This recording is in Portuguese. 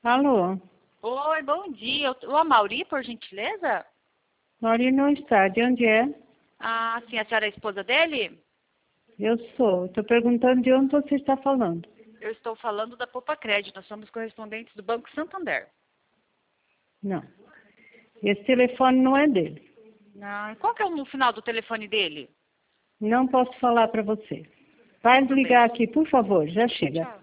Alô? Oi, bom dia. O Amauri, por gentileza? Mauri não está. De onde é? Ah, sim, a senhora é a esposa dele? Eu sou. Estou perguntando de onde você está falando. Eu estou falando da Poupa Crédito. Nós somos correspondentes do Banco Santander. Não. Esse telefone não é dele. Ah, qual que é o final do telefone dele? Não posso falar para você. Vai Tudo ligar bem. aqui, por favor. Já chega. Tchau.